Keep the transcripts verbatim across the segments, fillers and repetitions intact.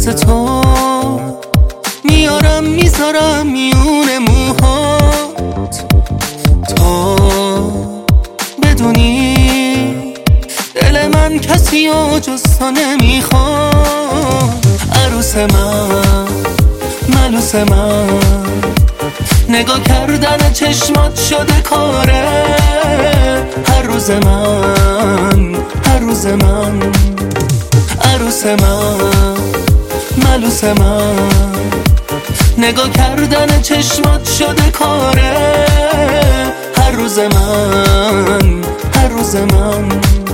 واسه تو میارم میذارم میون موهات. تو بدونی دل من کسی و جز تو نمیخواد. عروس من، ملوس من، نگاه کردن چشمات شده کاره. هر روز من، هر روز من، عروس من، ملوس من، نگاه کردن چشمات شده کاره. هر روز من، هر روز من.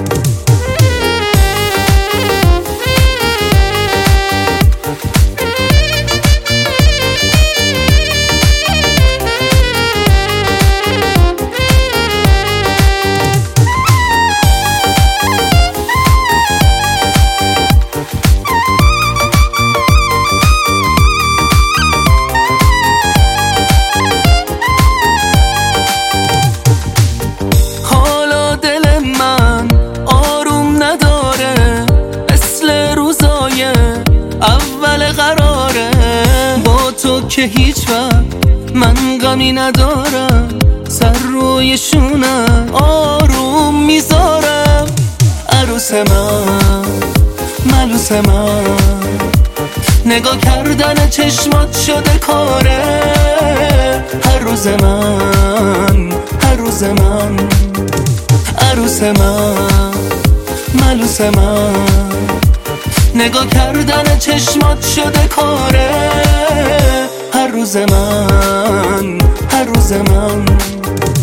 که هیچ وقت من غمی ندارم، سر روی شونم آروم میذارم. عروس من، ملوس من، نگاه کردن چشمات شده کاره. هر روز من، هر روز من، عروس من، ملوس من، نگاه کردن چشمات شده کاره. هر روز من، هر روز من.